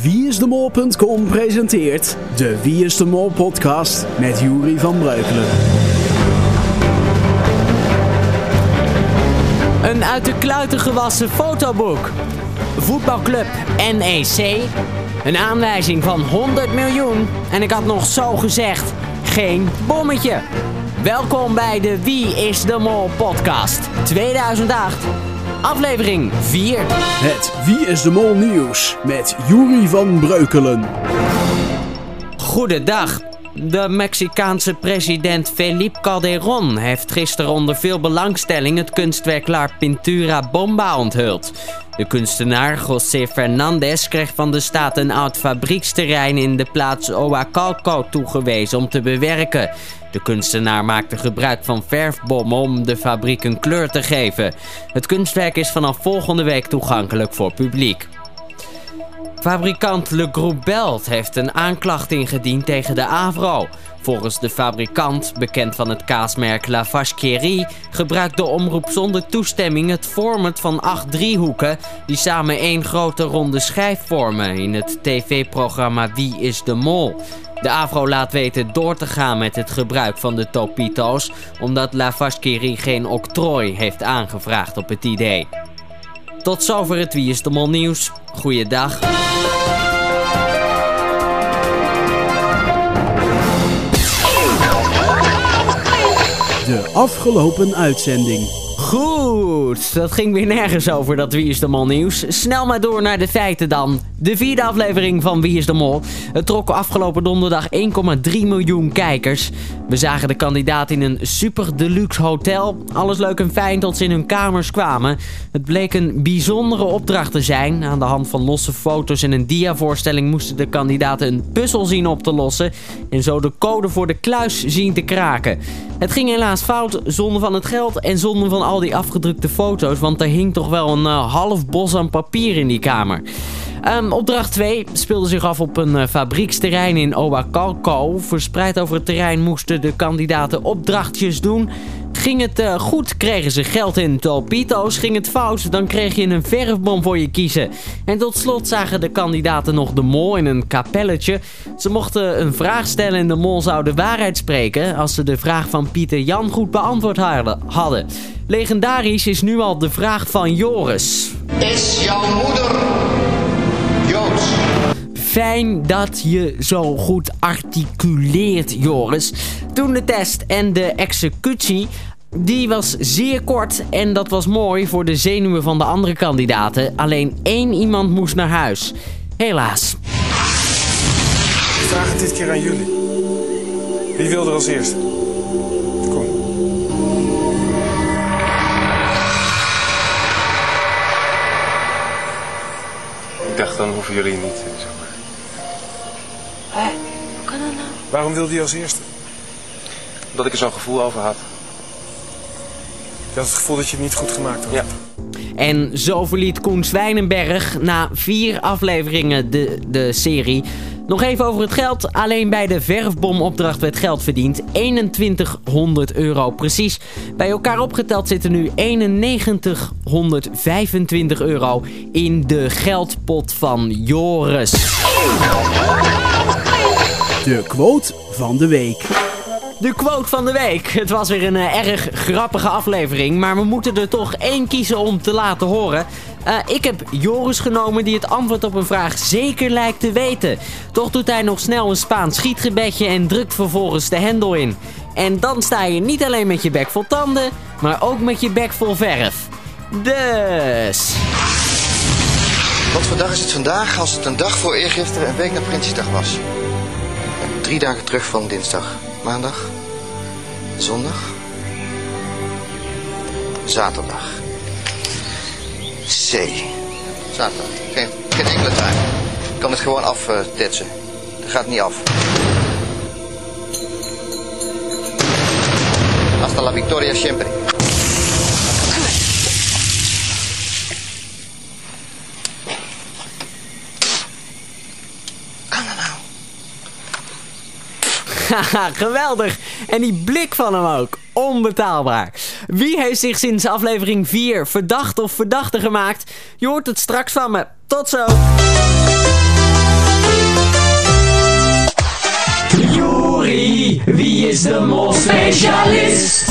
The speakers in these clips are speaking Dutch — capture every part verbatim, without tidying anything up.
wie is de mol punt com presenteert de Wie is de Mol podcast met Jury van Breukelen. Een uit de kluiten gewassen fotoboek. Voetbalclub N E C. Een aanwijzing van honderd miljoen. En ik had nog zo gezegd, geen bommetje. Welkom bij de Wie is de Mol podcast tweeduizend acht. Aflevering vier. Het Wie is de Mol nieuws met Jury van Breukelen. Goedendag. De Mexicaanse president Felipe Calderón heeft gisteren onder veel belangstelling het kunstwerk La Pintura Bomba onthuld. De kunstenaar José Fernández kreeg van de staat een oud fabrieksterrein in de plaats Oaxaca toegewezen om te bewerken. De kunstenaar maakte gebruik van verfbommen om de fabriek een kleur te geven. Het kunstwerk is vanaf volgende week toegankelijk voor publiek. Fabrikant Le Groupe Belt heeft een aanklacht ingediend tegen de AVRO. Volgens de fabrikant, bekend van het kaasmerk La Vache qui rit, gebruikt de omroep zonder toestemming het format van acht driehoeken die samen één grote ronde schijf vormen in het tv-programma Wie is de Mol. De AVRO laat weten door te gaan met het gebruik van de topito's, omdat La Vache qui rit geen octrooi heeft aangevraagd op het idee. Tot zover het Wie is de Mol nieuws. Goeiedag. De afgelopen uitzending. Goed, dat ging weer nergens over, dat Wie is de Mol nieuws. Snel maar door naar de feiten dan. De vierde aflevering van Wie is de Mol. Het trok afgelopen donderdag één komma drie miljoen kijkers. We zagen de kandidaat in een super deluxe hotel. Alles leuk en fijn tot ze in hun kamers kwamen. Het bleek een bijzondere opdracht te zijn. Aan de hand van losse foto's en een diavoorstelling moesten de kandidaten een puzzel zien op te lossen. En zo de code voor de kluis zien te kraken. Het ging helaas fout, zonde van het geld en zonde van al die afgedrukte foto's. Want er hing toch wel een uh, half bos aan papier in die kamer. Um, opdracht twee speelde zich af op een uh, fabrieksterrein in Oaxaca. Verspreid over het terrein moesten de kandidaten opdrachtjes doen. Ging het uh, goed, kregen ze geld in topito's. Ging het fout, dan kreeg je een verfbom voor je kiezen. En tot slot zagen de kandidaten nog de mol in een kapelletje. Ze mochten een vraag stellen en de mol zou de waarheid spreken als ze de vraag van Pieter Jan goed beantwoord hadden. Legendarisch is nu al de vraag van Joris. Is jouw moeder Joods? Fijn dat je zo goed articuleert, Joris. Toen de test en de executie, die was zeer kort en dat was mooi voor de zenuwen van de andere kandidaten. Alleen één iemand moest naar huis. Helaas. Ik vraag het dit keer aan jullie. Wie wil er als eerste? Kom. Ik dacht, dan hoeven jullie niet, zeg maar. Hé, hoe kan dat nou? Waarom wilde je als eerste? Dat ik er zo'n gevoel over had. Je had het gevoel dat je het niet goed gemaakt had. Ja. En zo verliet Koen Zwijnenberg na vier afleveringen de, de serie. Nog even over het geld. Alleen bij de verfbomopdracht werd geld verdiend. eenentwintighonderd euro precies. Bij elkaar opgeteld zitten nu eenennegentighonderdvijfentwintig euro in de geldpot van Joris. De quote van de week. De quote van de week. Het was weer een uh, erg grappige aflevering, maar we moeten er toch één kiezen om te laten horen. Uh, ik heb Joris genomen die het antwoord op een vraag zeker lijkt te weten. Toch doet hij nog snel een Spaans schietgebedje en drukt vervolgens de hendel in. En dan sta je niet alleen met je bek vol tanden, maar ook met je bek vol verf. Dus... Wat voor dag is het vandaag als het een dag voor eergisteren een week na Prinsjesdag was? En drie dagen terug van dinsdag. Maandag. Zondag. Zaterdag. C. Zaterdag. Geen, geen enkele tijd. Ik kan het gewoon aftetsen. Uh, het gaat niet af. Hasta la victoria siempre. Haha, geweldig. En die blik van hem ook. Onbetaalbaar. Wie heeft zich sinds aflevering vier verdacht of verdachte gemaakt? Je hoort het straks van me. Tot zo. is de Mol specialist?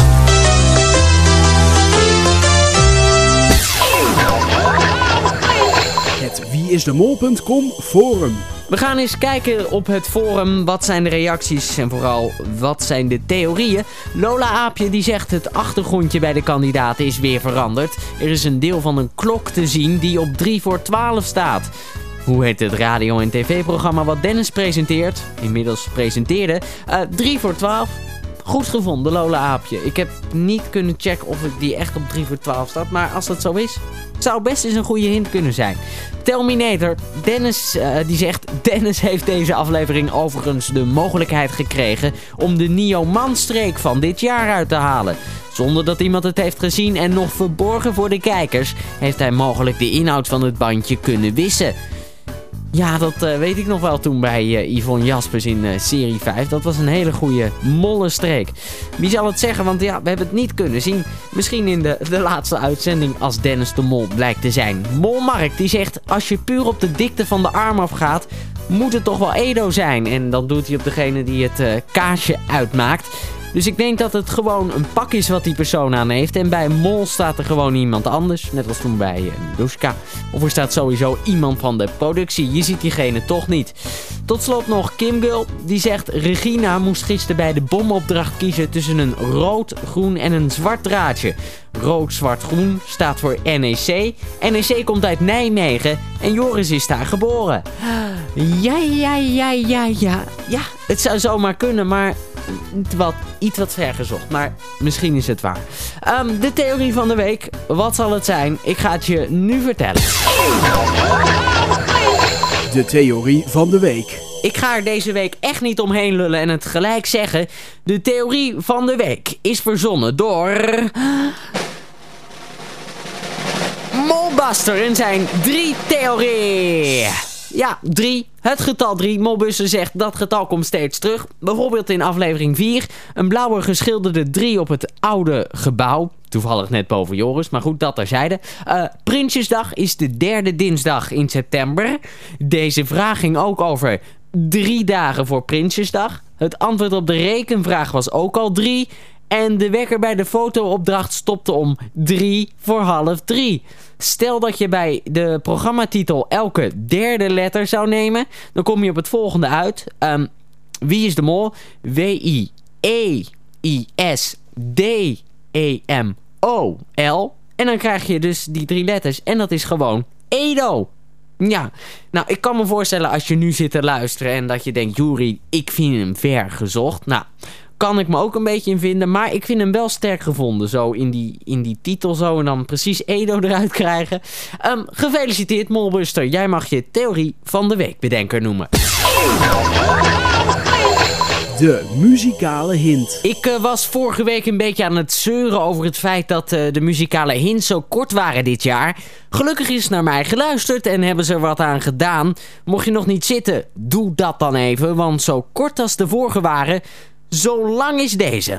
Het wie is de mol punt com forum. We gaan eens kijken op het forum. Wat zijn de reacties en vooral wat zijn de theorieën? Lola Aapje die zegt het achtergrondje bij de kandidaten is weer veranderd. Er is een deel van een klok te zien die op drie voor twaalf staat. Hoe heet het radio- en tv-programma wat Dennis presenteert? Inmiddels presenteerde. Uh, drie voor twaalf. Goed gevonden, Lola Aapje. Ik heb niet kunnen checken of ik die echt op drie voor twaalf staat. Maar als dat zo is, zou best eens een goede hint kunnen zijn. Terminator, Dennis, uh, die zegt... Dennis heeft deze aflevering overigens de mogelijkheid gekregen om de Neo-Man-streek van dit jaar uit te halen. Zonder dat iemand het heeft gezien en nog verborgen voor de kijkers, heeft hij mogelijk de inhoud van het bandje kunnen wissen. Ja, dat uh, weet ik nog wel toen bij uh, Yvonne Jaspers in uh, serie vijf. Dat was een hele goede mollenstreek. Wie zal het zeggen, want ja, we hebben het niet kunnen zien. Misschien in de, de laatste uitzending als Dennis de Mol blijkt te zijn. Molmark die zegt, als je puur op de dikte van de arm afgaat, moet het toch wel Edo zijn. En dan doet hij op degene die het uh, kaasje uitmaakt. Dus ik denk dat het gewoon een pak is wat die persoon aan heeft. En bij Mol staat er gewoon iemand anders. Net als toen bij uh, Miluska. Of er staat sowieso iemand van de productie. Je ziet diegene toch niet. Tot slot nog Kim Girl. Die zegt, Regina moest gisteren bij de bomopdracht kiezen tussen een rood, groen en een zwart draadje. Rood, zwart, groen staat voor N E C. N E C komt uit Nijmegen. En Joris is daar geboren. Ja, ja, ja, ja, ja. Ja, het zou zomaar kunnen, maar... Wat, iets wat ver gezocht, maar misschien is het waar. Um, de theorie van de week, wat zal het zijn? Ik ga het je nu vertellen. De theorie van de week. Ik ga er deze week echt niet omheen lullen en het gelijk zeggen. De theorie van de week is verzonnen door... Molbuster en zijn drie theorie. Ja, drie. Het getal drie. Molbuster zegt dat getal komt steeds terug. Bijvoorbeeld in aflevering vier. Een blauwe geschilderde drie op het oude gebouw. Toevallig net boven Joris, maar goed, dat terzijde. Uh, Prinsjesdag is de derde dinsdag in september. Deze vraag ging ook over drie dagen voor Prinsjesdag. Het antwoord op de rekenvraag was ook al drie. En de wekker bij de fotoopdracht stopte om drie voor half drie. Stel dat je bij de programmatitel elke derde letter zou nemen, dan kom je op het volgende uit. Um, Wie is de Mol? W I E I S D E M O L. En dan krijg je dus die drie letters. En dat is gewoon Edo. Ja, nou ik kan me voorstellen als je nu zit te luisteren en dat je denkt, Juri, ik vind hem ver gezocht. Nou... Kan ik me ook een beetje in vinden. Maar ik vind hem wel sterk gevonden. Zo in die, in die titel zo. En dan precies Edo eruit krijgen. Um, gefeliciteerd Molbuster. Jij mag je theorie van de week bedenker noemen. De muzikale hint. Ik uh, was vorige week een beetje aan het zeuren over het feit dat uh, de muzikale hints zo kort waren dit jaar. Gelukkig is naar mij geluisterd en hebben ze er wat aan gedaan. Mocht je nog niet zitten, doe dat dan even. Want zo kort als de vorige waren... Zo lang is deze.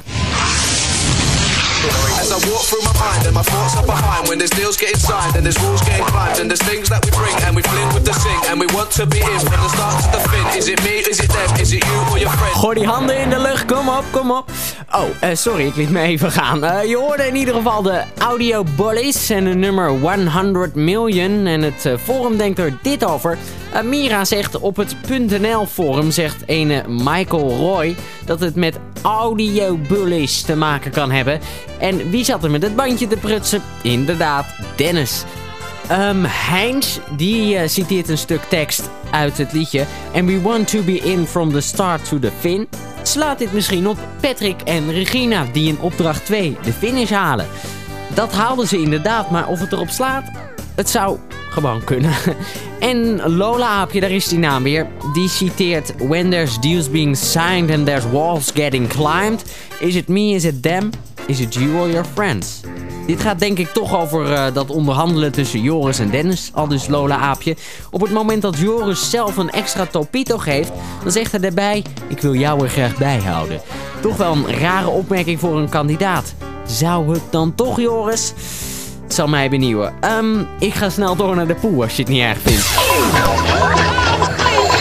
As I walk through my mind and my thoughts are behind when there's deals getting signed and there's rules getting climbed and there's things that we bring and we fling with the sing and we want to be in from the start to the fin. Is it me, is it them, is it you or your friend? Gooi die handen in de lucht, kom op, kom op. Oh, uh, sorry, ik liet me even gaan. Uh, je hoorde in ieder geval de Audio Bullies en de nummer honderd miljoen. En het uh, forum denkt er dit over. Uh, Mira zegt op het .nl forum, zegt ene Michael Roy, dat het met Audio Bullies te maken kan hebben. En wie zat er met het bandje te prutsen? Inderdaad, Dennis. Um, Heinz, die uh, citeert een stuk tekst uit het liedje. And we want to be in from the start to the fin. Slaat dit misschien op Patrick en Regina, die in opdracht twee de finish halen. Dat haalden ze inderdaad, maar of het erop slaat, het zou gewoon kunnen. En Lola Aapje, daar is die naam weer. Die citeert: When there's deals being signed and there's walls getting climbed. Is it me, is it them, is it you or your friends? Dit gaat denk ik toch over uh, dat onderhandelen tussen Joris en Dennis, al dus Lola Aapje. Op het moment dat Joris zelf een extra topito geeft, dan zegt hij daarbij: ik wil jou er graag bij houden. Toch wel een rare opmerking voor een kandidaat. Zou het dan toch, Joris? Het zal mij benieuwen. Um, ik ga snel door naar de pool als je het niet erg vindt.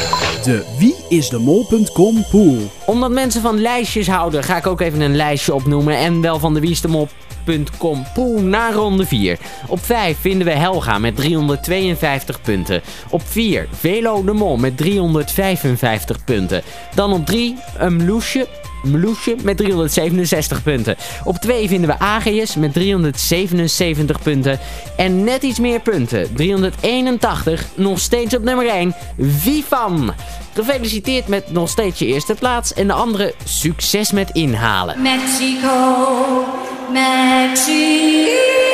de wie is de mol punt com pool. Omdat mensen van lijstjes houden, ga ik ook even een lijstje opnoemen. En wel van de wie is de mol punt com pool naar ronde vier. Op vijf vinden we Helga met driehonderdtweeënvijftig punten. Op vier Velo de Mol met driehonderdvijfenvijftig punten. Dan op drie een Mloesje. Mloesje met driehonderdzevenenzestig punten. Op twee vinden we Ageus met driehonderdzevenenzeventig punten. En net iets meer punten, driehonderdeenentachtig, nog steeds op nummer één, Vifan. Gefeliciteerd met nog steeds je eerste plaats en de andere succes met inhalen. Mexico, Mexico.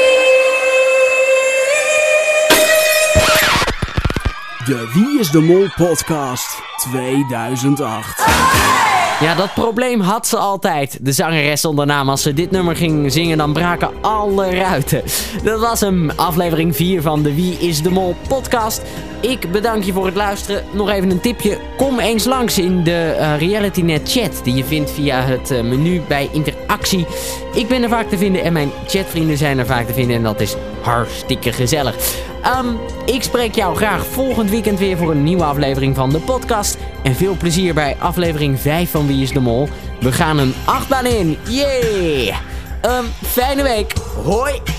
De Wie is de Mol podcast tweeduizend acht. Ja, dat probleem had ze altijd. De zangeres zonder naam. Als ze dit nummer ging zingen, dan braken alle ruiten. Dat was hem, aflevering vier van de Wie is de Mol podcast. Ik bedank je voor het luisteren. Nog even een tipje. Kom eens langs in de uh, RealityNet chat die je vindt via het uh, menu bij interactie. Ik ben er vaak te vinden en mijn chatvrienden zijn er vaak te vinden. En dat is hartstikke gezellig. Um, ik spreek jou graag volgend weekend weer voor een nieuwe aflevering van de podcast. En veel plezier bij aflevering vijf van Wie is de Mol. We gaan een achtbaan in. Yeah! Um, fijne week. Hoi!